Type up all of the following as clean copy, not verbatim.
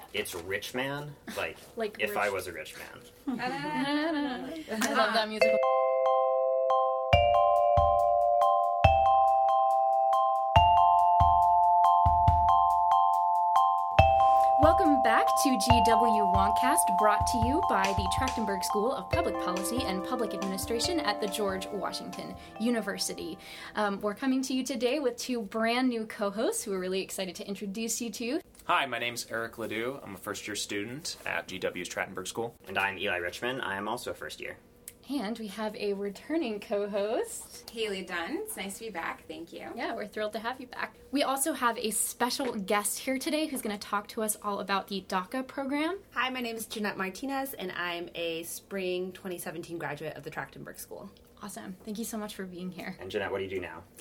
It's Rich Man, like if rich. I was a rich man. I love that musical. Welcome back to GW Wonkcast, brought to you by the Trachtenberg School of Public Policy and Public Administration at the George Washington University. We're coming to you today with two brand new co-hosts who we're really excited to introduce you to. Hi, my name's Eric Ledoux. I'm a first-year student at GW's Trachtenberg School. And I'm Eli Richmond. I am also a first year. And we have a returning co-host, Haley Dunn. It's nice to be back. Thank you. Yeah, we're thrilled to have you back. We also have a special guest here today who's going to talk to us all about the DACA program. Hi, my name is Jeanette Martinez, and I'm a spring 2017 graduate of the Trachtenberg School. Awesome. Thank you so much for being here. And Jeanette, what do you do now?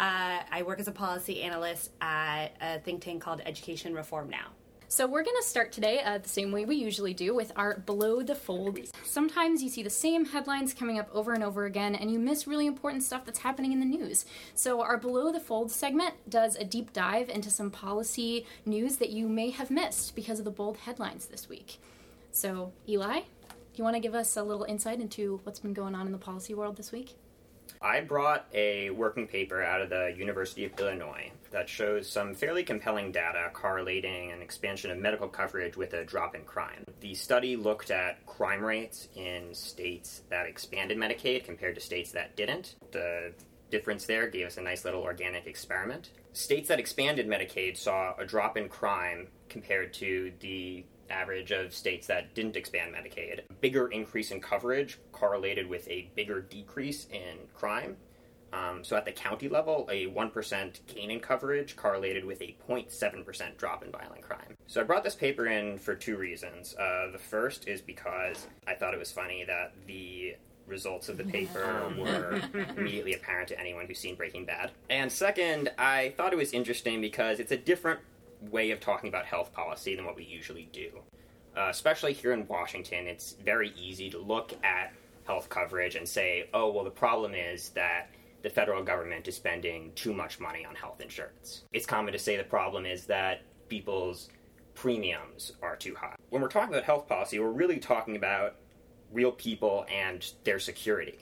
I work as a policy analyst at a think tank called Education Reform Now. So we're going to start today the same way we usually do, with our Below the Fold. Sometimes you see the same headlines coming up over and over again, and you miss really important stuff that's happening in the news. So our Below the Fold segment does a deep dive into some policy news that you may have missed because of the bold headlines this week. So, Eli, do you want to give us a little insight into what's been going on in the policy world this week? I brought a working paper out of the University of Illinois that shows some fairly compelling data correlating an expansion of medical coverage with a drop in crime. The study looked at crime rates in states that expanded Medicaid compared to states that didn't. The difference there gave us a nice little organic experiment. States that expanded Medicaid saw a drop in crime compared to the average of states that didn't expand Medicaid. A bigger increase in coverage correlated with a bigger decrease in crime. So at the county level, a 1% gain in coverage correlated with a 0.7% drop in violent crime. So I brought this paper in for two reasons. The first is because I thought it was funny that the results of the paper were immediately apparent to anyone who's seen Breaking Bad. And second, I thought it was interesting because it's a different way of talking about health policy than what we usually do. Especially here in Washington, it's very easy to look at health coverage and say, oh, well, the problem is that the federal government is spending too much money on health insurance. It's common to say the problem is that people's premiums are too high. When we're talking about health policy, we're really talking about real people and their security.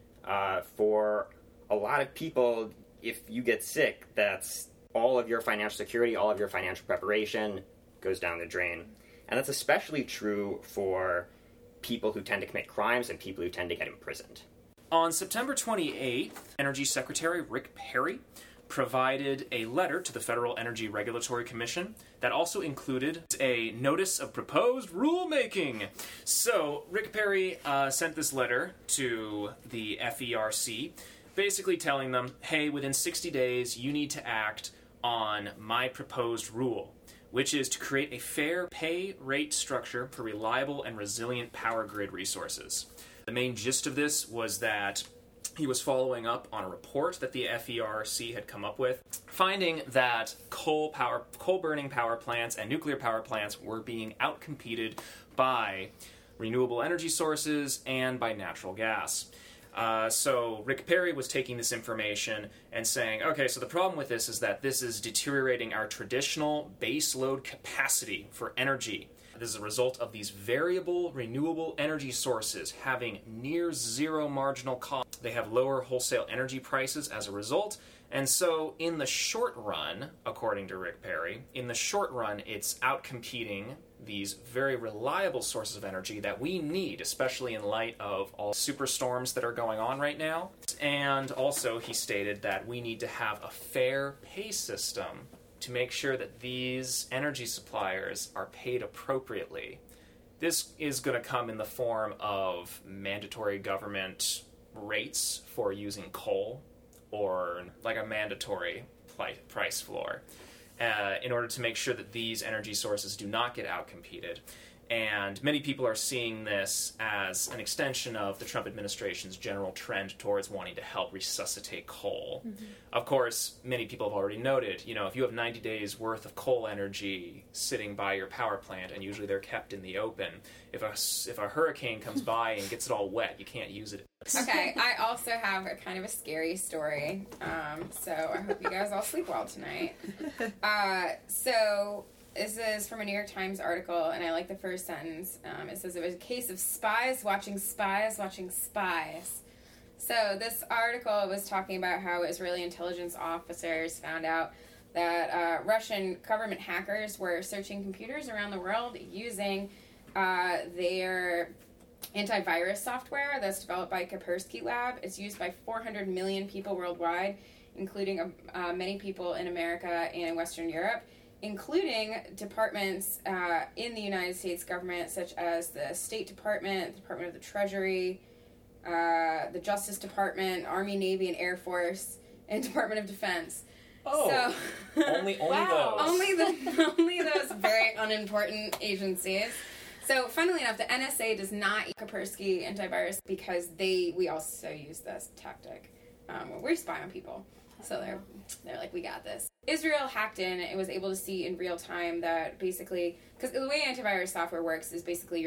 For a lot of people, if you get sick, that's all of your financial security, all of your financial preparation goes down the drain. And that's especially true for people who tend to commit crimes and people who tend to get imprisoned. On September 28th, Energy Secretary Rick Perry provided a letter to the Federal Energy Regulatory Commission that also included a notice of proposed rulemaking. So, Rick Perry sent this letter to the FERC, basically telling them, hey, within 60 days, you need to act on my proposed rule, which is to create a fair pay rate structure for reliable and resilient power grid resources. The main gist of this was that he was following up on a report that the FERC had come up with, finding that coal-burning power plants and nuclear power plants were being outcompeted by renewable energy sources and by natural gas. So Rick Perry was taking this information and saying, okay, so the problem with this is that this is deteriorating our traditional base load capacity for energy. This is a result of these variable renewable energy sources having near zero marginal cost. They have lower wholesale energy prices as a result. And so in the short run, according to Rick Perry, in the short run, it's outcompeting these very reliable sources of energy that we need, especially in light of all superstorms that are going on right now. And also, he stated that we need to have a fair pay system to make sure that these energy suppliers are paid appropriately. This is going to come in the form of mandatory government rates for using coal, or like a mandatory price floor, in order to make sure that these energy sources do not get outcompeted. And many people are seeing this as an extension of the Trump administration's general trend towards wanting to help resuscitate coal. Mm-hmm. Of course, many people have already noted, if you have 90 days worth of coal energy sitting by your power plant, and usually they're kept in the open, if a hurricane comes by and gets it all wet, you can't use it. Okay, I also have a kind of a scary story, so I hope you guys all sleep well tonight. So This is from a New York Times article, and I like the first sentence. It says it was a case of spies watching spies watching spies. So this article was talking about how Israeli intelligence officers found out that Russian government hackers were searching computers around the world using their antivirus software that's developed by Kaspersky Lab. It's used by 400 million people worldwide, including many people in America and in Western Europe, including departments in the United States government, such as the State Department, the Department of the Treasury, the Justice Department, Army, Navy, and Air Force, and Department of Defense. Oh, so, only Wow. those. only those very unimportant agencies. So, funnily enough, the NSA does not use Kaspersky antivirus because we also use this tactic. We spy on people. So they're like, we got this. Israel hacked in. It was able to see in real time that basically, because the way antivirus software works is basically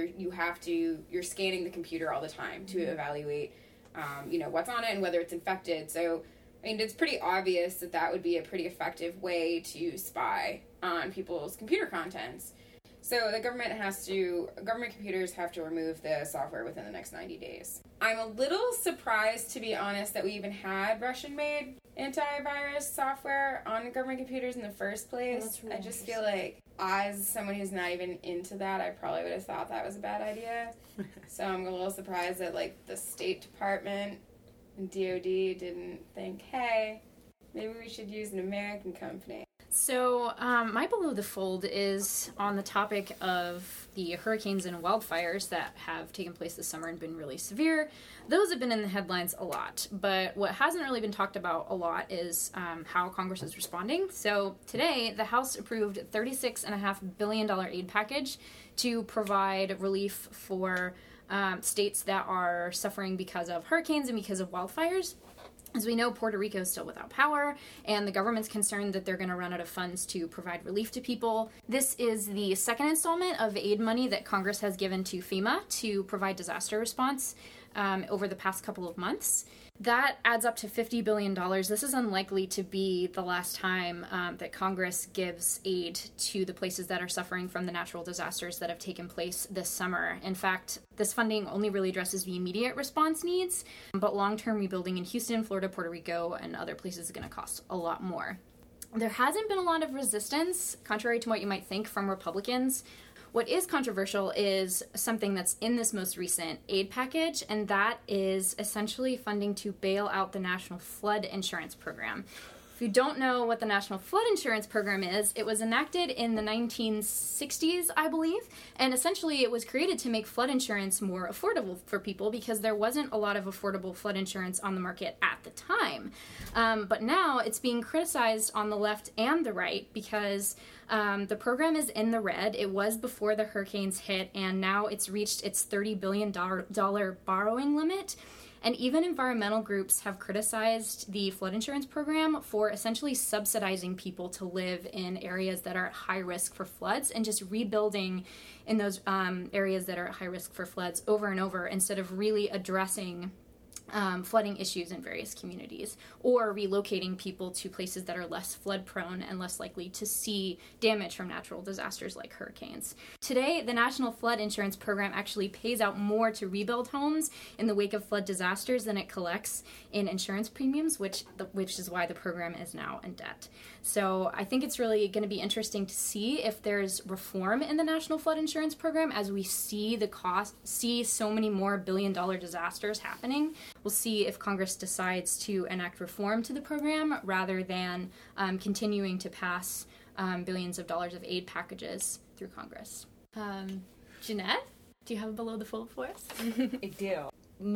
you're scanning the computer all the time to evaluate, what's on it and whether it's infected. So, I mean, it's pretty obvious that would be a pretty effective way to spy on people's computer contents. So the government computers have to remove the software within the next 90 days. I'm a little surprised, to be honest, that we even had Russian-made antivirus software on government computers in the first place. That's really I just feel like, as someone who's not even into that, I probably would have thought that was a bad idea. So I'm a little surprised that, the State Department and DOD didn't think, hey, maybe we should use an American company. So, my Below the Fold is on the topic of the hurricanes and wildfires that have taken place this summer and been really severe. Those have been in the headlines a lot, but what hasn't really been talked about a lot is how Congress is responding. So, today, the House approved a $36.5 billion aid package to provide relief for states that are suffering because of hurricanes and because of wildfires. As we know, Puerto Rico is still without power, and the government's concerned that they're going to run out of funds to provide relief to people. This is the second installment of aid money that Congress has given to FEMA to provide disaster response over the past couple of months. That adds up to $50 billion. This is unlikely to be the last time that Congress gives aid to the places that are suffering from the natural disasters that have taken place this summer. In fact, this funding only really addresses the immediate response needs, but long-term rebuilding in Houston, Florida, Puerto Rico, and other places is going to cost a lot more. There hasn't been a lot of resistance, contrary to what you might think, from Republicans. What is controversial is something that's in this most recent aid package, and that is essentially funding to bail out the National Flood Insurance Program. If you don't know what the National Flood Insurance Program is, it was enacted in the 1960s, I believe, and essentially it was created to make flood insurance more affordable for people because there wasn't a lot of affordable flood insurance on the market at the time. But now it's being criticized on the left and the right because the program is in the red. It was before the hurricanes hit, and now it's reached its $30 billion borrowing limit. And even environmental groups have criticized the flood insurance program for essentially subsidizing people to live in areas that are at high risk for floods and just rebuilding in those areas that are at high risk for floods over and over instead of really addressing flooding issues in various communities, or relocating people to places that are less flood prone and less likely to see damage from natural disasters like hurricanes. Today, the National Flood Insurance Program actually pays out more to rebuild homes in the wake of flood disasters than it collects in insurance premiums, which is why the program is now in debt. So I think it's really going to be interesting to see if there's reform in the National Flood Insurance Program as we see so many more billion-dollar disasters happening. We'll see if Congress decides to enact reform to the program rather than continuing to pass billions of dollars of aid packages through Congress. Jeanette, do you have a Below the Fold for us? I do.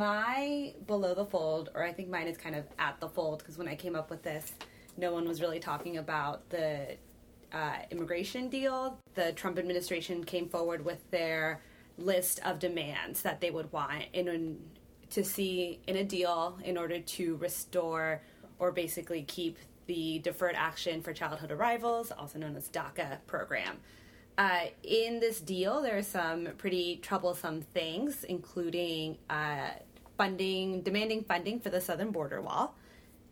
My Below the Fold, or I think mine is kind of at the fold, because when I came up with this, no one was really talking about the immigration deal. The Trump administration came forward with their list of demands that they would want to see in a deal in order to restore or basically keep the Deferred Action for Childhood Arrivals, also known as DACA program. In this deal, there are some pretty troublesome things, including demanding funding for the southern border wall,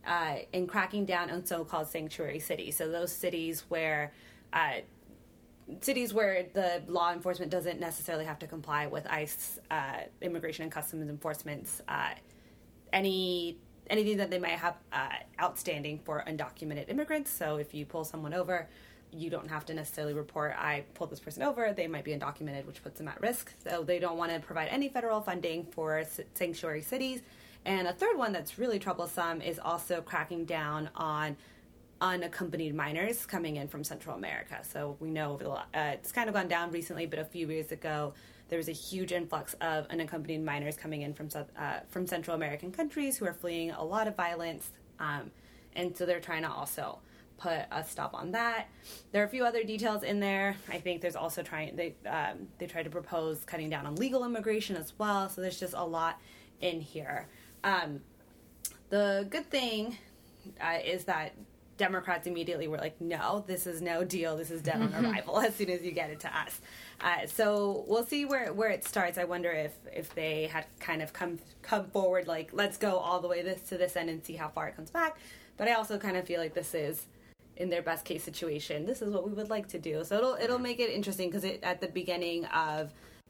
and cracking down on so-called sanctuary cities. So those cities where cities where the law enforcement doesn't necessarily have to comply with ICE, Immigration and Customs Enforcement's anything that they might have outstanding for undocumented immigrants. So if you pull someone over, you don't have to necessarily report, I pulled this person over, they might be undocumented, which puts them at risk. So they don't want to provide any federal funding for sanctuary cities. And a third one that's really troublesome is also cracking down on unaccompanied minors coming in from Central America. So we know it's kind of gone down recently, but a few years ago, there was a huge influx of unaccompanied minors coming in from Central American countries who are fleeing a lot of violence. And so they're trying to also put a stop on that. There are a few other details in there. I think there's also they tried to propose cutting down on legal immigration as well. So there's just a lot in here. The good thing is that Democrats immediately were like, no, this is no deal. This is dead on arrival as soon as you get it to us. So we'll see where it starts. I wonder if they had kind of come forward like, let's go all the way to this end and see how far it comes back. But I also kind of feel like this is, in their best case situation, this is what we would like to do. So it'll make it interesting because at the beginning of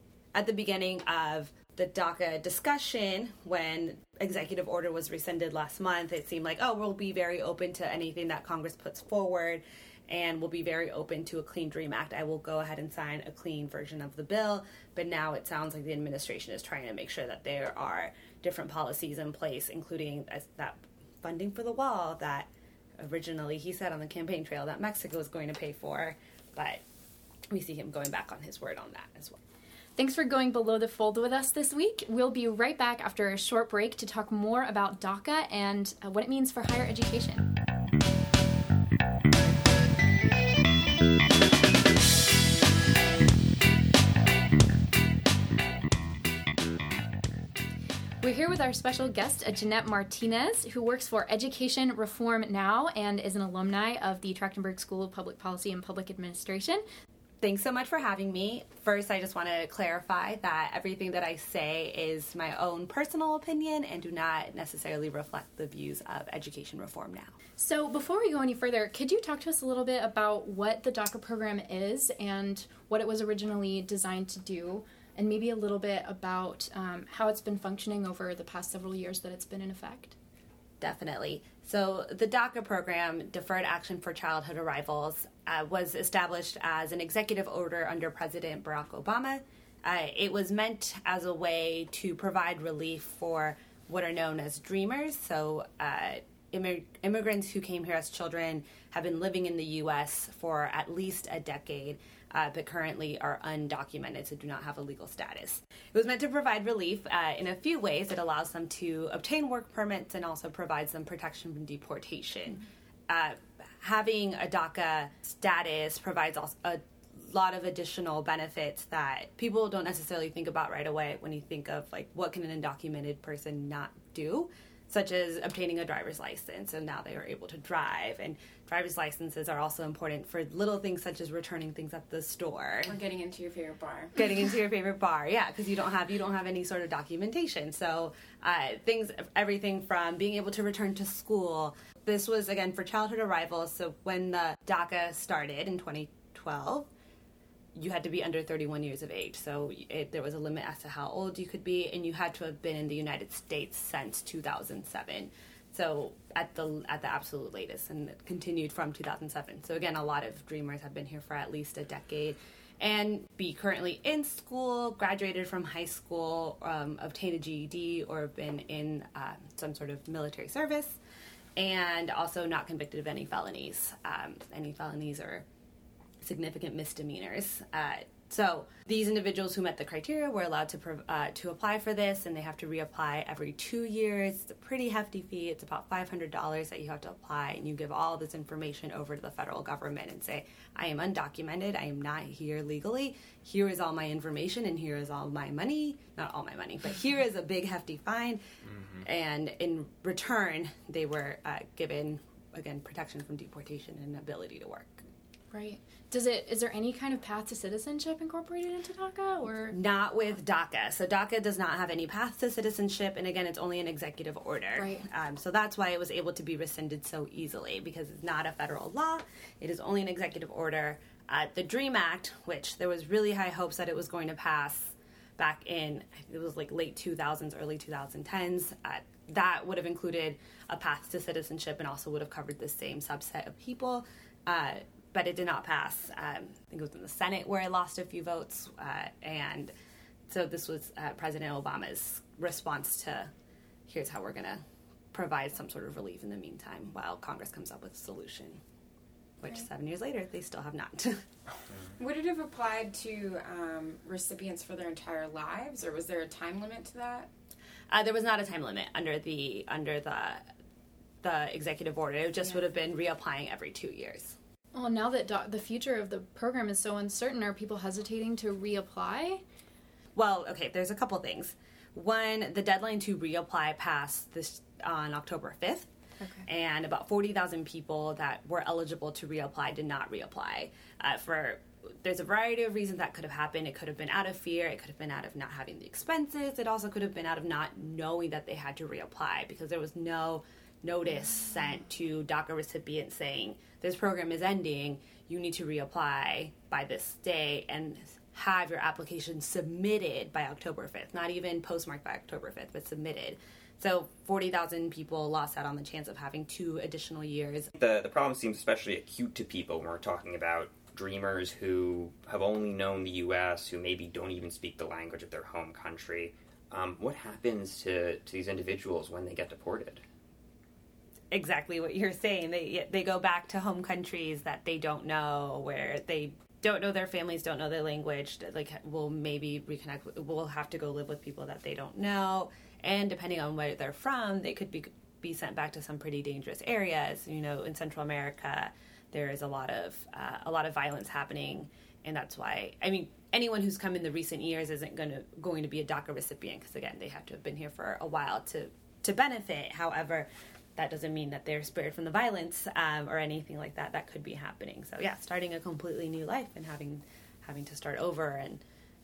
the DACA discussion, when executive order was rescinded last month, it seemed like, oh, we'll be very open to anything that Congress puts forward, and we'll be very open to a Clean Dream Act. I will go ahead and sign a clean version of the bill. But now it sounds like the administration is trying to make sure that there are different policies in place, including that funding for the wall that originally he said on the campaign trail that Mexico is going to pay for. But we see him going back on his word on that as well. Thanks for going below the fold with us this week. We'll be right back after a short break to talk more about DACA and what it means for higher education. We're here with our special guest, Jeanette Martinez, who works for Education Reform Now and is an alumni of the Trachtenberg School of Public Policy and Public Administration. Thanks so much for having me. First, I just want to clarify that everything that I say is my own personal opinion and do not necessarily reflect the views of Education Reform Now. So before we go any further, could you talk to us a little bit about what the DACA program is and what it was originally designed to do, and maybe a little bit about how it's been functioning over the past several years that it's been in effect? Definitely. So the DACA program, Deferred Action for Childhood Arrivals, was established as an executive order under President Barack Obama. It was meant as a way to provide relief for what are known as dreamers. So immigrants who came here as children have been living in the U.S. for at least a decade, but currently are undocumented, so do not have a legal status. It was meant to provide relief in a few ways. It allows them to obtain work permits and also provides them protection from deportation. Having a DACA status provides a lot of additional benefits that people don't necessarily think about right away when you think of, like, what can an undocumented person not do, such as obtaining a driver's license, and now they are able to drive. And driver's licenses are also important for little things such as returning things at the store. Or getting into your favorite bar. Getting into your favorite bar, yeah, because you don't have any sort of documentation. So everything from being able to return to school. This was, again, for childhood arrivals. So when the DACA started in 2012, you had to be under 31 years of age. So there was a limit as to how old you could be, and you had to have been in the United States since 2007. So at the absolute latest, and it continued from 2007. So again, a lot of dreamers have been here for at least a decade and be currently in school, graduated from high school, obtained a GED, or been in some sort of military service, and also not convicted of any felonies. Any felonies or significant misdemeanors. So these individuals who met the criteria were allowed to apply for this, and they have to reapply every 2 years. It's a pretty hefty fee. It's about $500 that you have to apply, and you give all this information over to the federal government and say, I am undocumented, I am not here legally, here is all my information, and here is all my money. Not all my money, but here is a big hefty fine. And in return, they were given, again, protection from deportation and ability to work. Right. Is there any kind of path to citizenship incorporated into DACA, or? Not with DACA. So DACA does not have any path to citizenship, and again, it's only an executive order. Right. So that's why it was able to be rescinded so easily, because it's not a federal law. It is only an executive order. The DREAM Act, which there was really high hopes that it was going to pass back in, it was like late 2000s, early 2010s, that would have included a path to citizenship and also would have covered the same subset of people, but it did not pass. I think it was in the Senate where it lost a few votes, and so this was President Obama's response to, here's how we're going to provide some sort of relief in the meantime while Congress comes up with a solution, which 7 years later, they still have not. Would it have applied to recipients for their entire lives, or was there a time limit to that? There was not a time limit under the executive order. It just would have been reapplying every 2 years. Well, now that the future of the program is so uncertain, are people hesitating to reapply? Well, okay, there's a couple things. One, the deadline to reapply passed on October 5th. Okay. And about 40,000 people that were eligible to reapply did not reapply. There's a variety of reasons that could have happened. It could have been out of fear. It could have been out of not having the expenses. It also could have been out of not knowing that they had to reapply because there was no notice sent to DACA recipients saying, this program is ending, you need to reapply by this day and have your application submitted by October 5th. Not even postmarked by October 5th, but submitted. So 40,000 people lost out on the chance of having 2 additional years. The problem seems especially acute to people when we're talking about dreamers who have only known the U.S., who maybe don't even speak the language of their home country. What happens to these individuals when they get deported? Exactly what you're saying. They go back to home countries that they don't know, where they don't know their families, don't know their language, will maybe reconnect, will have to go live with people that they don't know. And depending on where they're from, they could be sent back to some pretty dangerous areas. In Central America, there is a lot of violence happening, and that's why. I mean, anyone who's come in the recent years isn't going to be a DACA recipient because again, they have to have been here for a while to benefit. However, that doesn't mean that they're spared from the violence or anything like that. That could be happening. So yeah, starting a completely new life and having to start over and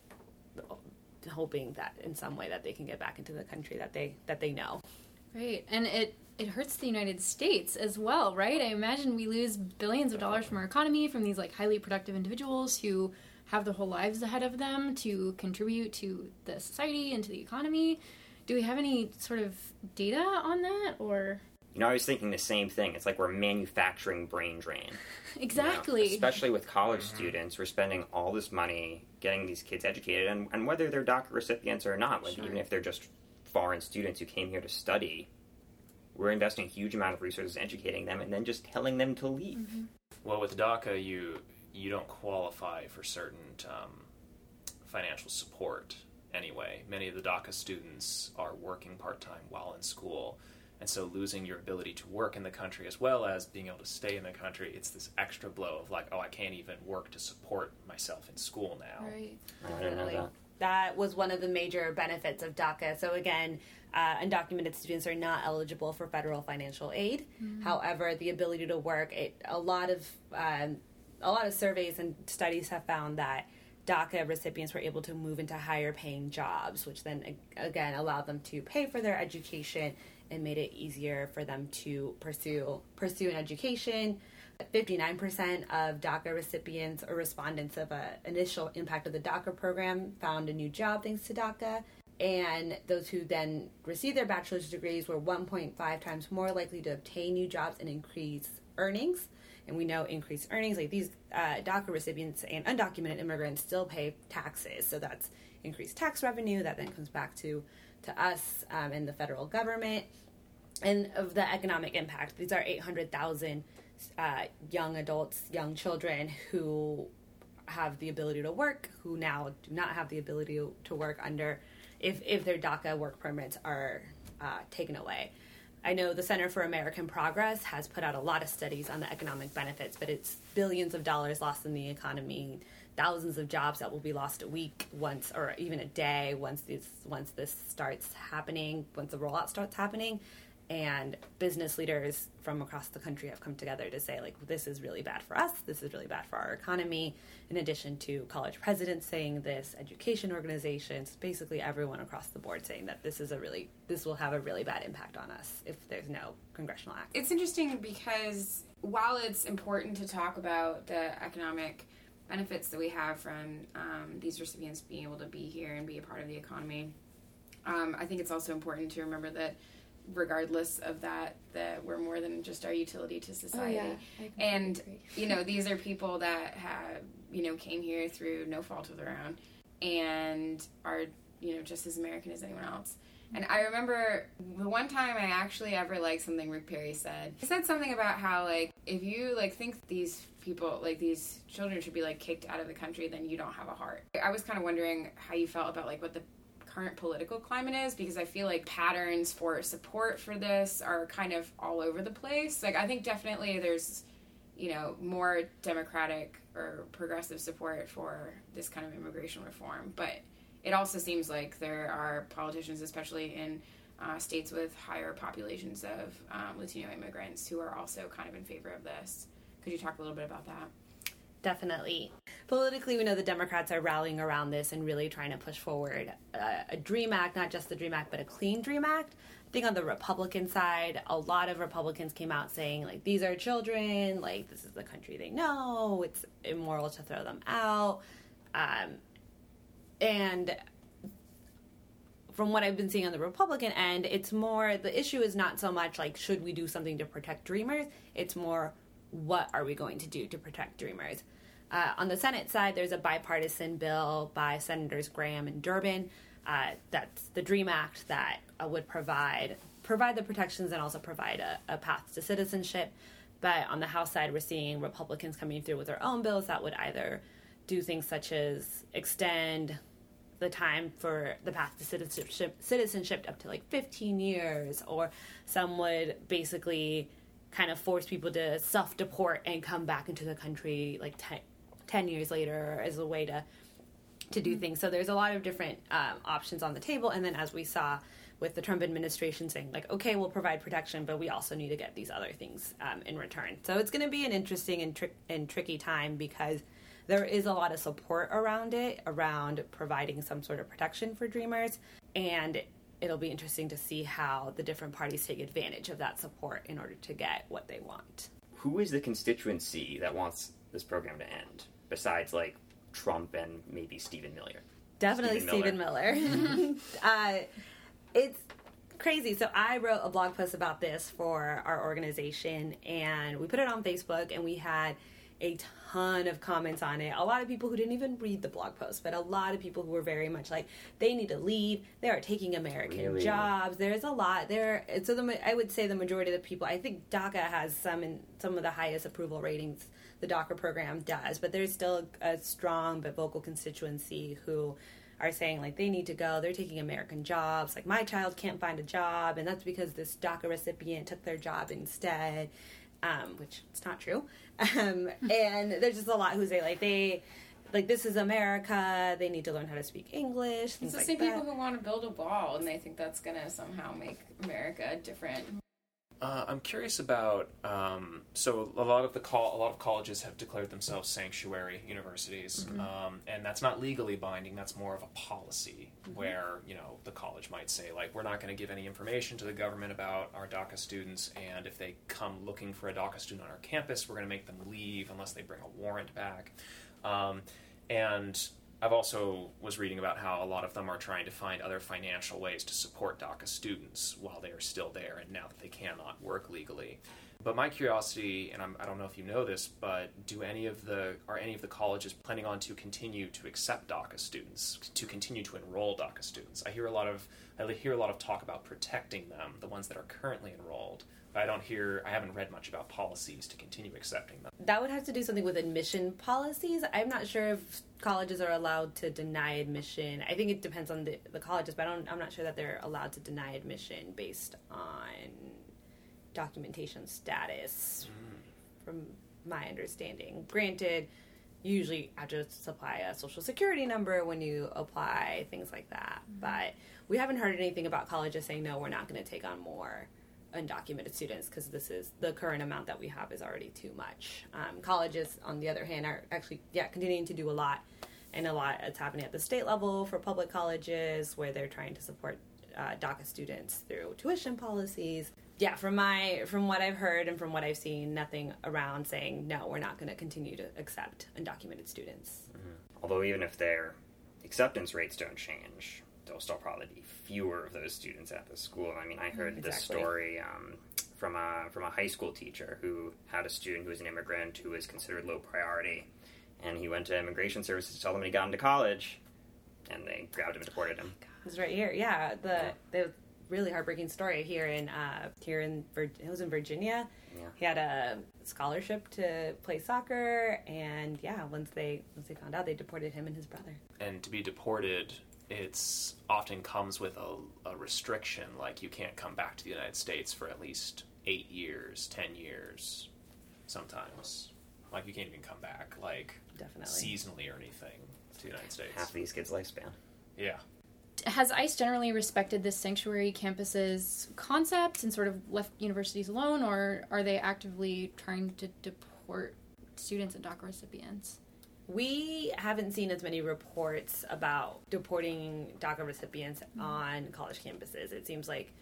hoping that in some way that they can get back into the country that they know. Right, and it hurts the United States as well, right? I imagine we lose billions of dollars from our economy from these highly productive individuals who have their whole lives ahead of them to contribute to the society and to the economy. Do we have any sort of data on that, or? I was thinking the same thing. It's like we're manufacturing brain drain. Exactly. Especially with college students, we're spending all this money getting these kids educated, and whether they're DACA recipients or not, even if they're just foreign students who came here to study, we're investing a huge amount of resources educating them and then just telling them to leave. Mm-hmm. Well, with DACA, you don't qualify for certain financial support anyway. Many of the DACA students are working part-time while in school. And so losing your ability to work in the country as well as being able to stay in the country, it's this extra blow of I can't even work to support myself in school now. Right. I didn't know that. That was one of the major benefits of DACA. So again, undocumented students are not eligible for federal financial aid. Mm-hmm. However, the ability to work, a lot of surveys and studies have found that DACA recipients were able to move into higher paying jobs, which then again allowed them to pay for their education and made it easier for them to pursue an education. 59% of DACA recipients or respondents of an initial impact of the DACA program found a new job thanks to DACA. And those who then received their bachelor's degrees were 1.5 times more likely to obtain new jobs and increase earnings. And we know increased earnings, these DACA recipients and undocumented immigrants still pay taxes. So that's increased tax revenue that then comes back to us and the federal government. And of the economic impact, these are 800,000 young adults, young children who have the ability to work, who now do not have the ability to work if their DACA work permits are taken away. I know the Center for American Progress has put out a lot of studies on the economic benefits, but it's billions of dollars lost in the economy, thousands of jobs that will be lost a week once, or even a day once this starts happening, once the rollout starts happening. And business leaders from across the country have come together to say, this is really bad for us, this is really bad for our economy, in addition to college presidents saying this, education organizations, basically everyone across the board saying that this will have a really bad impact on us if there's no congressional action. It's interesting because while it's important to talk about the economic benefits that we have from these recipients being able to be here and be a part of the economy. I think it's also important to remember that regardless of that we're more than just our utility to society. Oh, yeah. And, agree. These are people that have, came here through no fault of their own and are, just as American as anyone else. And I remember the one time I actually ever liked something Rick Perry said. He said something about how, if you, think these people, these children should be, kicked out of the country, then you don't have a heart. I was kind of wondering how you felt about, what the current political climate is, because I feel like patterns for support for this are kind of all over the place. I think definitely there's, more democratic or progressive support for this kind of immigration reform, but it also seems like there are politicians, especially in states with higher populations of Latino immigrants, who are also kind of in favor of this. Could you talk a little bit about that? Definitely. Politically, we know the Democrats are rallying around this and really trying to push forward a DREAM Act, not just the DREAM Act, but a Clean DREAM Act. I think on the Republican side, a lot of Republicans came out saying, these are children, this is the country they know, it's immoral to throw them out. And from what I've been seeing on the Republican end, it's more, the issue is not so much should we do something to protect dreamers? It's more, what are we going to do to protect dreamers? On the Senate side, there's a bipartisan bill by Senators Graham and Durbin. That's the DREAM Act that would provide the protections and also provide a path to citizenship. But on the House side, we're seeing Republicans coming through with their own bills that would either do things such as extend the time for the path to citizenship up to 15 years, or some would basically kind of force people to self-deport and come back into the country 10 years later as a way to do things. So there's a lot of different options on the table. And then as we saw with the Trump administration saying okay, we'll provide protection, but we also need to get these other things in return. So it's going to be an interesting and tricky time, because there is a lot of support around providing some sort of protection for dreamers. And it'll be interesting to see how the different parties take advantage of that support in order to get what they want. Who is the constituency that wants this program to end, besides Trump and maybe Stephen Miller? Definitely Stephen Miller. It's crazy. So I wrote a blog post about this for our organization, and we put it on Facebook, and we had a ton of comments on it. A lot of people who didn't even read the blog post, but a lot of people who were very much they need to leave. They are taking American jobs. There's a lot there. So I would say the majority of the people, I think DACA has some of the highest approval ratings the DACA program does, but there's still a strong but vocal constituency who are saying they need to go. They're taking American jobs. My child can't find a job, and that's because this DACA recipient took their job instead. Which it's not true. And there's just a lot who say this is America, they need to learn how to speak English. It's the same people who want to build a wall and they think that's going to somehow make America different. I'm curious about so a lot of colleges have declared themselves sanctuary universities, and that's not legally binding. That's more of a policy where the college might say we're not going to give any information to the government about our DACA students, and if they come looking for a DACA student on our campus, we're going to make them leave unless they bring a warrant back. And I've also was reading about how a lot of them are trying to find other financial ways to support DACA students while they are still there and now that they cannot work legally. But my curiosity, and I don't know if you know this, but are any of the colleges planning on to continue to accept DACA students, to continue to enroll DACA students? I hear a lot of talk about protecting them, the ones that are currently enrolled. But I haven't read much about policies to continue accepting them. That would have to do something with admission policies. I'm not sure if colleges are allowed to deny admission. I think it depends on the colleges, but I'm not sure that they're allowed to deny admission based on documentation status, from my understanding. Granted, you usually have to supply a social security number when you apply, things like that. But we haven't heard anything about colleges saying, no, we're not going to take on more undocumented students because the current amount that we have is already too much. Colleges, on the other hand, are actually continuing to do a lot, and a lot that's happening at the state level for public colleges where they're trying to support DACA students through tuition policies. yeah, from what I've heard and from what I've seen, nothing around saying, no, we're not going to continue to accept undocumented students. Although even if their acceptance rates don't change, there'll still probably be fewer of those students at the school. I mean, I heard this story from a high school teacher who had a student who was an immigrant who was considered low priority, and he went to immigration services to tell them he got into college, and they grabbed him and deported him. It's right here. Yeah, the really heartbreaking story here in it was in Virginia. Yeah. He had a scholarship to play soccer, and yeah, once they found out, they deported him and his brother. And to be deported, it's often comes with a restriction, like you can't come back to the United States for at least 8 years, 10 years, sometimes. Like you can't even come back, like Definitely. seasonally or anything to the United States. Half these kids' lifespan. Yeah. Has ICE generally respected this sanctuary campuses concept and sort of left universities alone, or are they actively trying to deport students and DACA recipients? We haven't seen as many reports about deporting DACA recipients on college campuses. It seems like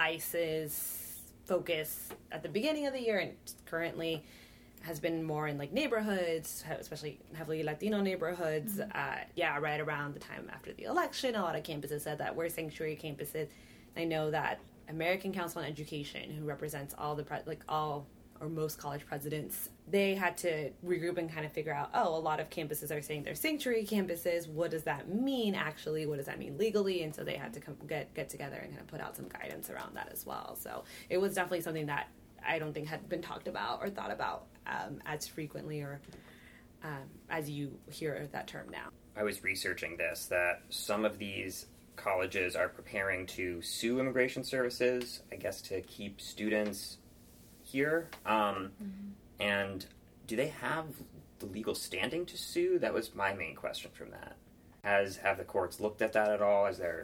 ICE's focus at the beginning of the year and currently has been more in like neighborhoods, especially heavily Latino neighborhoods. Right around the time after the election, a lot of campuses said that we're sanctuary campuses. I know that American Council on Education, who represents all all or most college presidents, they had to regroup and kind of figure out, a lot of campuses are saying they're sanctuary campuses. What does that mean actually? What does that mean legally? And so they had to get together and kind of put out some guidance around that as well. So it was definitely something that I don't think had been talked about or thought about as frequently or as you hear that term now. I was researching this, that some of these colleges are preparing to sue immigration services, I guess, to keep students here. And do they have the legal standing to sue? That was my main question from that. Have the courts looked at that at all?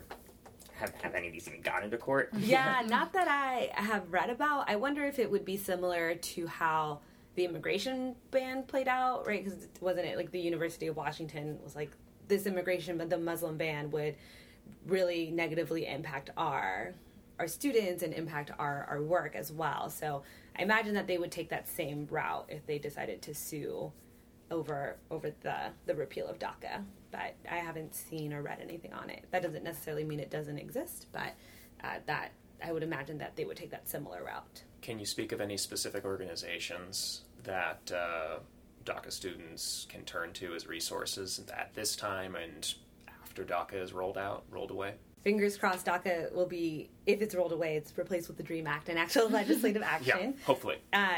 Have any of these even gotten into court? Yeah, not that I have read about. I wonder if it would be similar to how the immigration ban played out, right? Because wasn't it like the University of Washington was like, this immigration, but the Muslim ban would really negatively impact our students and impact our work as well. So I imagine that they would take that same route if they decided to sue over the repeal of DACA. But I haven't seen or read anything on it. That doesn't necessarily mean it doesn't exist, but that I would imagine that they would take that similar route. Can you speak of any specific organizations that DACA students can turn to as resources at this time and after DACA is rolled away? Fingers crossed DACA will be, if it's rolled away, it's replaced with the DREAM Act and actual legislative action. Yeah, hopefully.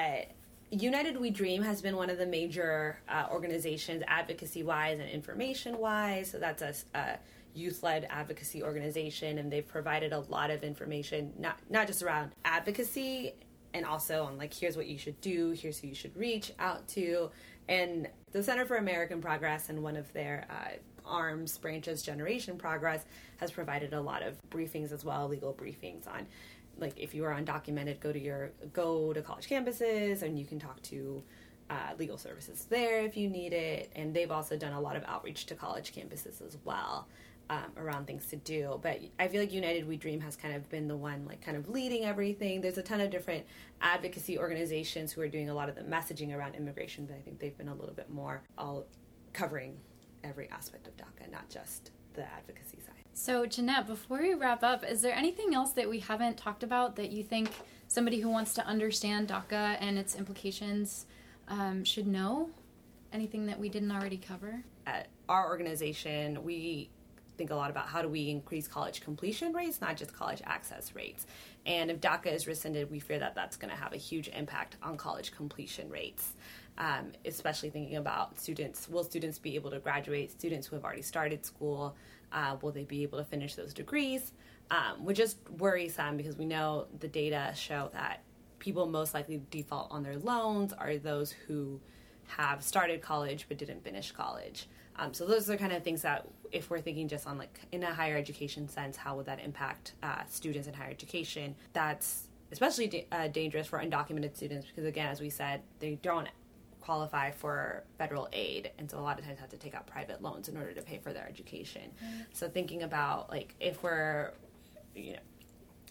United We Dream has been one of the major organizations, advocacy-wise and information-wise. So that's a youth-led advocacy organization, and they've provided a lot of information, not just around advocacy, and also on like, here's what you should do, here's who you should reach out to. And the Center for American Progress and one of their arms branches, Generation Progress, has provided a lot of briefings as well, legal briefings on, like, if you are undocumented, go to college campuses, and you can talk to legal services there if you need it. And they've also done a lot of outreach to college campuses as well around things to do. But I feel like United We Dream has kind of been the one, like, kind of leading everything. There's a ton of different advocacy organizations who are doing a lot of the messaging around immigration, but I think they've been a little bit more all covering every aspect of DACA, not just the advocacy side. So, Jeanette, before we wrap up, is there anything else that we haven't talked about that you think somebody who wants to understand DACA and its implications should know? Anything that we didn't already cover? At our organization, we think a lot about how do we increase college completion rates, not just college access rates. And if DACA is rescinded, we fear that that's going to have a huge impact on college completion rates. Especially thinking about students. Will students be able to graduate? Students who have already started school, will they be able to finish those degrees? Which just worries some because we know the data show that people most likely default on their loans are those who have started college but didn't finish college. So those are kind of things that if we're thinking just on like in a higher education sense, how would that impact students in higher education? That's especially dangerous for undocumented students because, again, as we said, they don't qualify for federal aid, and so a lot of times have to take out private loans in order to pay for their education. So thinking about like if we're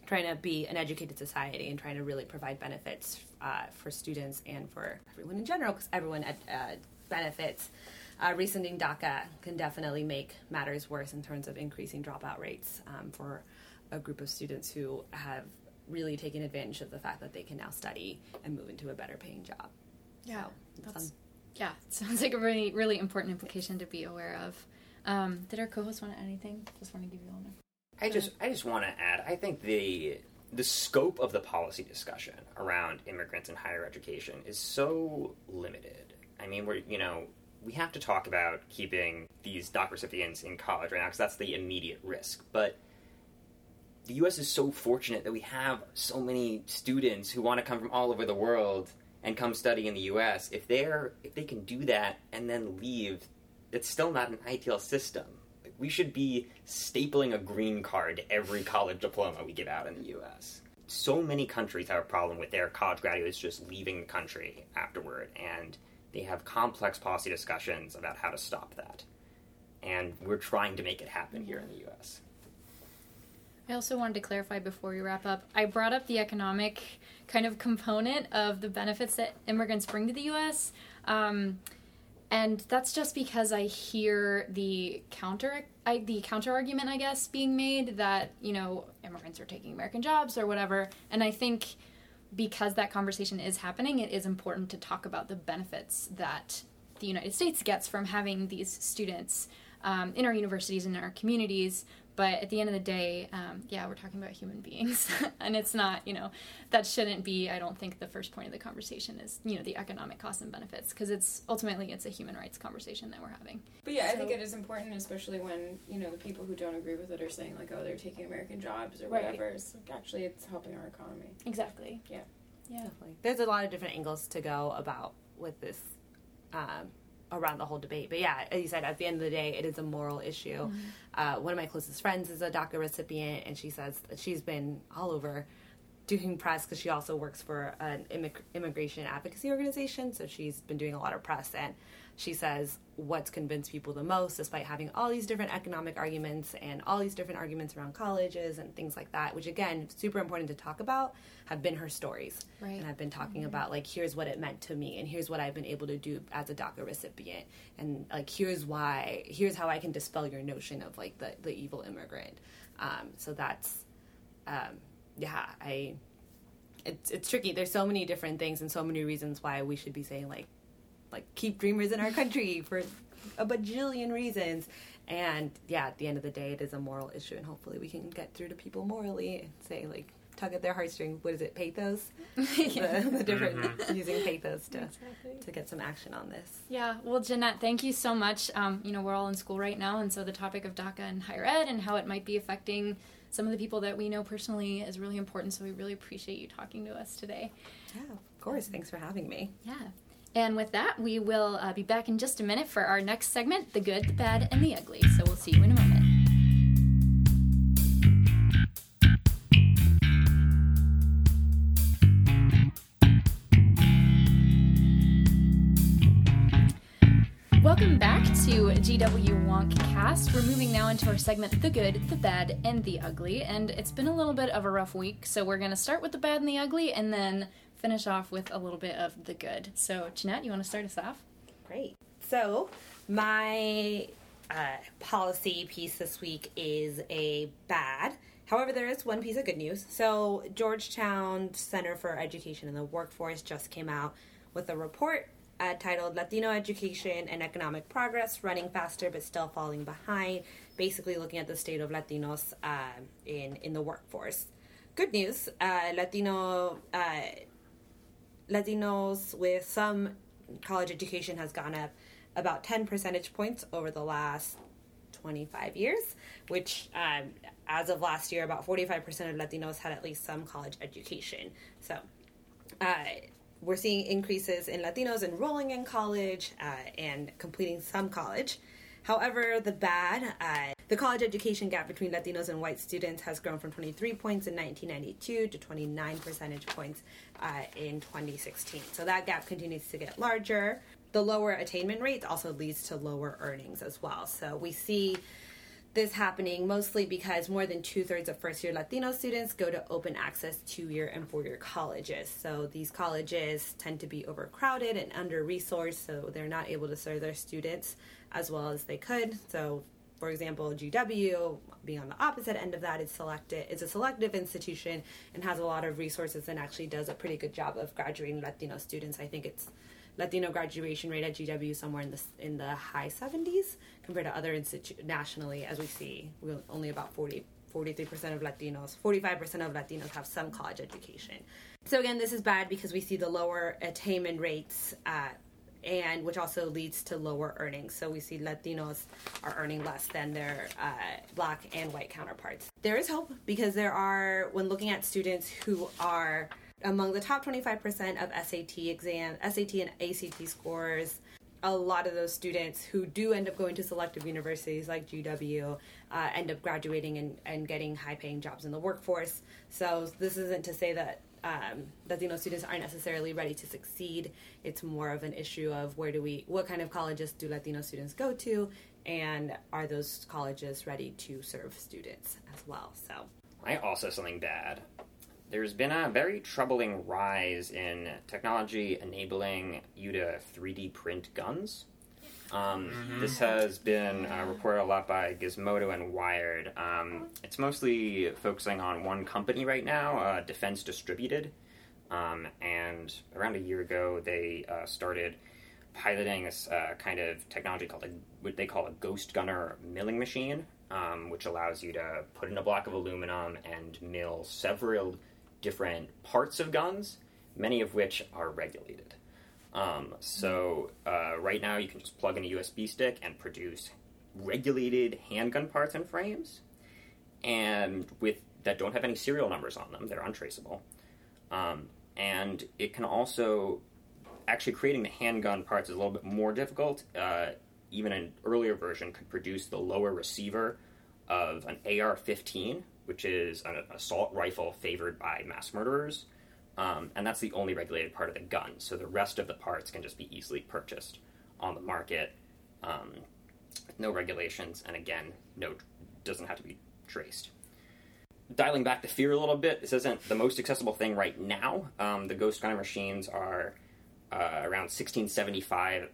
trying to be an educated society and trying to really provide benefits for students and for everyone in general, because everyone benefits. Rescinding DACA can definitely make matters worse in terms of increasing dropout rates for a group of students who have really taken advantage of the fact that they can now study and move into a better paying job. Yeah, So, it sounds like a really, really important implication to be aware of. Did our co-host want to add anything? Just want to give you all I just want to add, I think the scope of the policy discussion around immigrants in higher education is so limited. I mean, we have to talk about keeping these DACA recipients in college right now because that's the immediate risk. But the U.S. is so fortunate that we have so many students who want to come from all over the world and come study in the U.S. If they can do that and then leave, it's still not an ideal system. We should be stapling a green card to every college diploma we give out in the U.S. So many countries have a problem with their college graduates just leaving the country afterward, and they have complex policy discussions about how to stop that. And we're trying to make it happen here in the U.S. I also wanted to clarify before we wrap up. I brought up the economic kind of component of the benefits that immigrants bring to the U.S., and that's just because I hear the counter argument, I guess, being made that, immigrants are taking American jobs or whatever. And I think because that conversation is happening, it is important to talk about the benefits that the United States gets from having these students in our universities and in our communities. But at the end of the day, we're talking about human beings. And it's not, that shouldn't be, I don't think, the first point of the conversation is, the economic costs and benefits. Because it's a human rights conversation that we're having. But I think it is important, especially when, the people who don't agree with it are saying, like, oh, they're taking American jobs or whatever. Right. So actually, it's helping our economy. Exactly. Yeah. Definitely. There's a lot of different angles to go about with this around the whole debate. But as you said, at the end of the day, it is a moral issue. Mm-hmm. One of my closest friends is a DACA recipient, and she says that she's been all over doing press because she also works for an immigration advocacy organization, so she's been doing a lot of press, and she says what's convinced people the most, despite having all these different economic arguments and all these different arguments around colleges and things like that, which again, super important to talk about, have been her stories. Right. And I've been talking about, like, here's what it meant to me, and here's what I've been able to do as a DACA recipient, and, like, here's how I can dispel your notion of, like, the evil immigrant. So that's, it's tricky. There's so many different things and so many reasons why we should be saying, like keep dreamers in our country for a bajillion reasons. And at the end of the day, it is a moral issue, and hopefully we can get through to people morally and say, like, tug at their heartstrings. What is it, pathos? the different using pathos to get some action on this. Yeah, well, Jeanette, thank you so much. We're all in school right now, and so the topic of DACA and higher ed and how it might be affecting some of the people that we know personally is really important, so we really appreciate you talking to us today. Yeah, of course. Thanks for having me. Yeah. And with that, we will be back in just a minute for our next segment, The Good, the Bad, and the Ugly. So we'll see you in a moment. Welcome back to GW Wonkcast. We're moving now into our segment, The Good, the Bad, and the Ugly. And it's been a little bit of a rough week, so we're going to start with the bad and the ugly, and then finish off with a little bit of the good. So, Jeanette, you want to start us off? Great. So, my policy piece this week is a bad. However, there is one piece of good news. So, Georgetown Center for Education and the Workforce just came out with a report titled Latino Education and Economic Progress, Running Faster but Still Falling Behind, basically looking at the state of Latinos in the workforce. Good news, Latinos with some college education has gone up about 10 percentage points over the last 25 years, which as of last year, about 45% of Latinos had at least some college education. So we're seeing increases in Latinos enrolling in college and completing some college. However, the college education gap between Latinos and white students has grown from 23 points in 1992 to 29 percentage points in 2016. So that gap continues to get larger. The lower attainment rate also leads to lower earnings as well. So we see this happening mostly because more than 2/3 of first-year Latino students go to open access 2-year and 4-year colleges. So these colleges tend to be overcrowded and under-resourced, so they're not able to serve their students as well as they could. So, for example, GW, being on the opposite end of that, is a selective institution and has a lot of resources and actually does a pretty good job of graduating Latino students. I think it's Latino graduation rate at GW somewhere in the high 70s compared to other nationally, as we see, only about 43% of Latinos, 45% of Latinos have some college education. So again, this is bad because we see the lower attainment rates, and which also leads to lower earnings. So we see Latinos are earning less than their Black and white counterparts. There is hope because when looking at students who are among the top 25% of SAT and ACT scores, a lot of those students who do end up going to selective universities like GW end up graduating and getting high-paying jobs in the workforce. So this isn't to say that Latino students aren't necessarily ready to succeed. It's more of an issue of what kind of colleges do Latino students go to, and are those colleges ready to serve students as well? So I also something bad. There's been a very troubling rise in technology enabling you to 3D print guns. This has been reported a lot by Gizmodo and Wired. It's mostly focusing on one company right now, Defense Distributed. And around a year ago, they started piloting this kind of technology called what they call a ghost gunner milling machine, which allows you to put in a block of aluminum and mill several different parts of guns, many of which are regulated. So right now you can just plug in a USB stick and produce regulated handgun parts and frames, and that don't have any serial numbers on them. They're untraceable. And it can also, actually creating the handgun parts is a little bit more difficult. Even an earlier version could produce the lower receiver of an AR-15, which is an assault rifle favored by mass murderers. And that's the only regulated part of the gun. So the rest of the parts can just be easily purchased on the market. No regulations, and again, doesn't have to be traced. Dialing back the fear a little bit, this isn't the most accessible thing right now. The ghost gunner machines are around $1,675,000,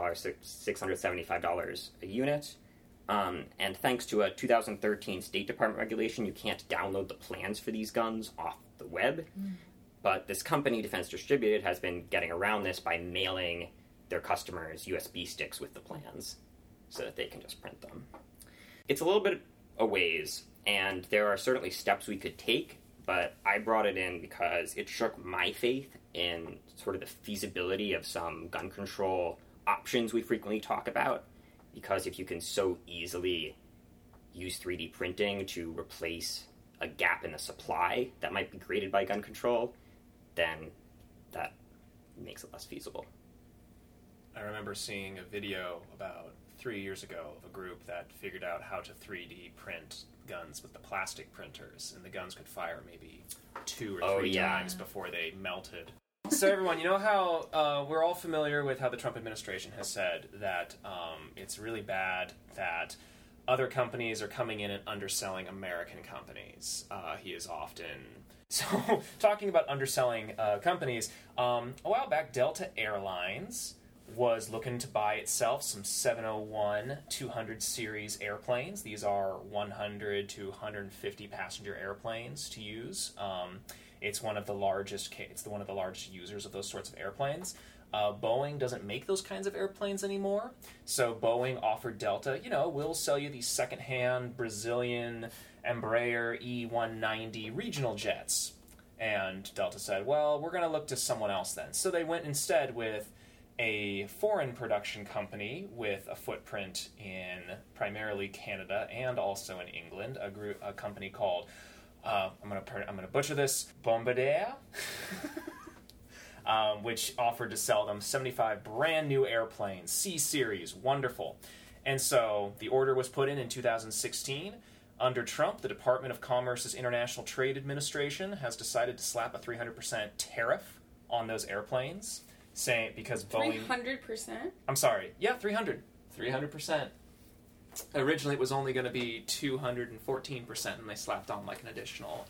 $675 a unit. And thanks to a 2013 State Department regulation, you can't download the plans for these guns off the web. But this company, Defense Distributed, has been getting around this by mailing their customers USB sticks with the plans so that they can just print them. It's a little bit a ways, and there are certainly steps we could take, but I brought it in because it shook my faith in sort of the feasibility of some gun control options we frequently talk about. Because if you can so easily use 3D printing to replace a gap in the supply that might be created by gun control, then that makes it less feasible. I remember seeing a video about 3 years ago of a group that figured out how to 3D print guns with the plastic printers, and the guns could fire maybe 2 or 3 times before they melted. So everyone, you know how we're all familiar with how the Trump administration has said that it's really bad that other companies are coming in and underselling American companies. He is often... So, talking about underselling companies, a while back, Delta Airlines was looking to buy itself some 701-200 series airplanes. These are 100 to 150 passenger airplanes to use. It's one of the largest users of those sorts of airplanes. Boeing doesn't make those kinds of airplanes anymore, so Boeing offered Delta, we'll sell you these secondhand Brazilian Embraer E190 regional jets. And Delta said, well, we're going to look to someone else then. So they went instead with a foreign production company with a footprint in primarily Canada and also in England, a company called I'm gonna butcher this, Bombardier, which offered to sell them 75 brand new airplanes, C-Series, wonderful. And so the order was put in 2016. Under Trump, the Department of Commerce's International Trade Administration has decided to slap a 300% tariff on those airplanes, saying because Boeing... 300%? I'm sorry. Yeah, 300%. Originally, it was only going to be 214%, and they slapped on like an additional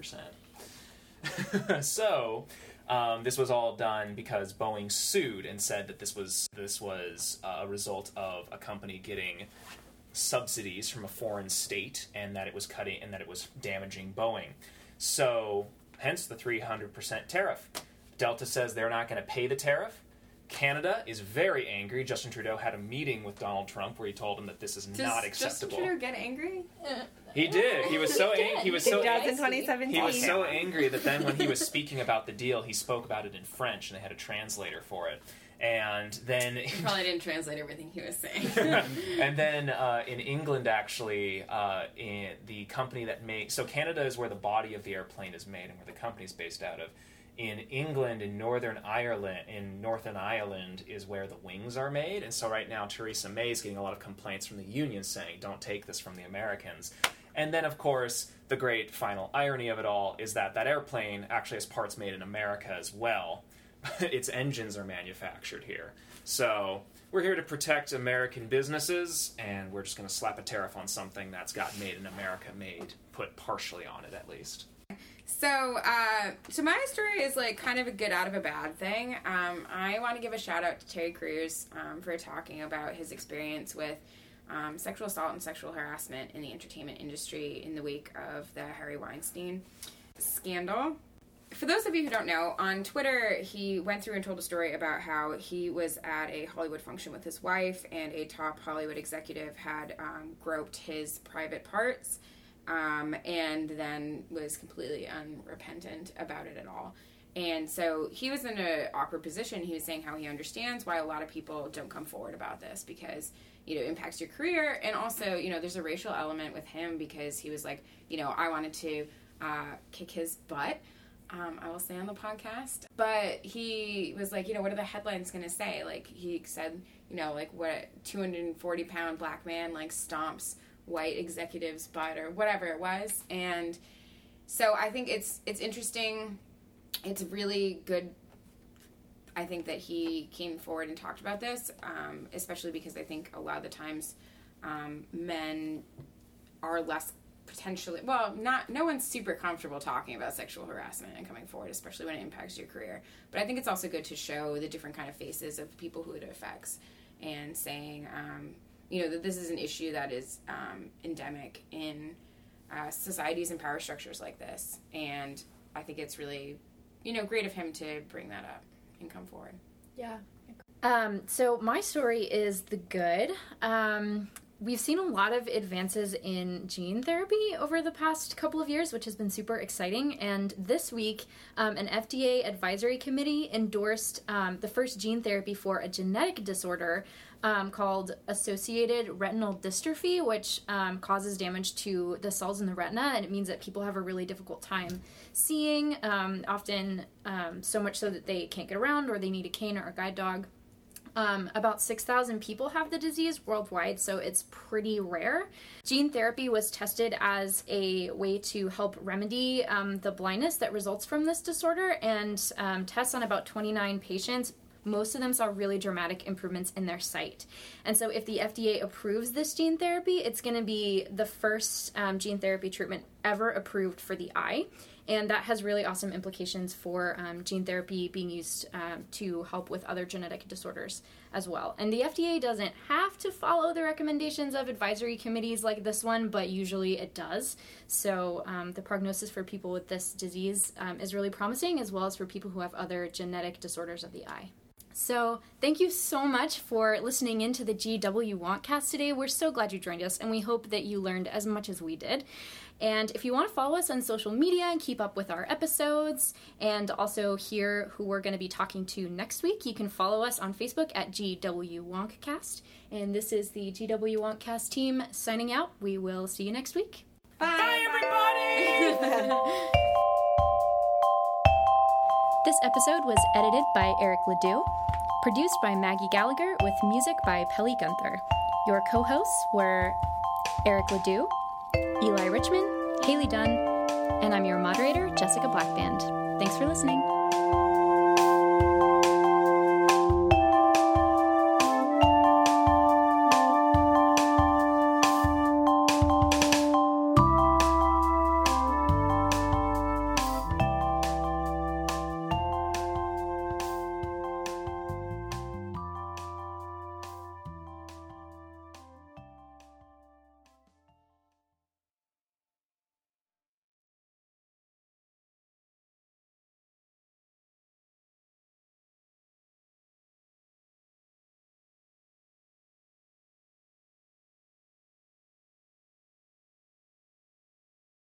80%. So, this was all done because Boeing sued and said that this was a result of a company getting subsidies from a foreign state, and that it was damaging Boeing. So, hence the 300% tariff. Delta says they're not going to pay the tariff. Canada is very angry. Justin Trudeau had a meeting with Donald Trump where he told him that this is not acceptable. Does Justin Trudeau get angry? He did. He was so angry. He was so in 2017. He was so angry that then when he was speaking about the deal, he spoke about it in French, and they had a translator for it. And then He probably didn't translate everything he was saying. and then in England, actually, in the company that makes... So Canada is where the body of the airplane is made and where the company's based out of. In England, in Northern Ireland is where the wings are made. And so right now, Theresa May is getting a lot of complaints from the union saying, don't take this from the Americans. And then, of course, the great final irony of it all is that airplane actually has parts made in America as well. Its engines are manufactured here. So we're here to protect American businesses, and we're just going to slap a tariff on something that's got made in America put partially on it at least. So my story is like kind of a good out of a bad thing. I want to give a shout out to Terry Crews for talking about his experience with sexual assault and sexual harassment in the entertainment industry in the wake of the Harvey Weinstein scandal. For those of you who don't know, on Twitter, he went through and told a story about how he was at a Hollywood function with his wife, and a top Hollywood executive had groped his private parts, and then was completely unrepentant about it at all. And so he was in an awkward position. He was saying how he understands why a lot of people don't come forward about this because, it impacts your career. And also, there's a racial element with him because he was like, I wanted to kick his butt. I will say on the podcast. But he was like, what are the headlines going to say? Like, he said, what 240-pound black man, stomps white executive's butt or whatever it was. And so I think it's interesting. It's really good, I think, that he came forward and talked about this, especially because I think a lot of the times men are less potentially, no one's super comfortable talking about sexual harassment and coming forward, especially when it impacts your career. But I think it's also good to show the different kind of faces of people who it affects and saying, that this is an issue that is endemic in societies and power structures like this. And I think it's really, great of him to bring that up and come forward. Yeah. So my story is the good. We've seen a lot of advances in gene therapy over the past couple of years, which has been super exciting. And this week, an FDA advisory committee endorsed the first gene therapy for a genetic disorder called associated retinal dystrophy, which causes damage to the cells in the retina, and it means that people have a really difficult time seeing, often so much so that they can't get around or they need a cane or a guide dog. About 6,000 people have the disease worldwide, so it's pretty rare. Gene therapy was tested as a way to help remedy the blindness that results from this disorder, and tests on about 29 patients. Most of them saw really dramatic improvements in their sight. And so if the FDA approves this gene therapy, it's going to be the first gene therapy treatment ever approved for the eye. And that has really awesome implications for gene therapy being used to help with other genetic disorders as well. And the FDA doesn't have to follow the recommendations of advisory committees like this one, but usually it does. So the prognosis for people with this disease is really promising, as well as for people who have other genetic disorders of the eye. So thank you so much for listening in to the GW Wonkcast today. We're so glad you joined us, and we hope that you learned as much as we did. And if you want to follow us on social media and keep up with our episodes and also hear who we're going to be talking to next week, you can follow us on Facebook at GW Wonkcast. And this is the GW Wonkcast team signing out. We will see you next week. Bye everybody! This episode was edited by Eric Ledoux, produced by Maggie Gallagher, with music by Pelly Gunther. Your co-hosts were Eric Ledoux, Eli Richmond, Haley Dunn, and I'm your moderator, Jessica Blackband. Thanks for listening.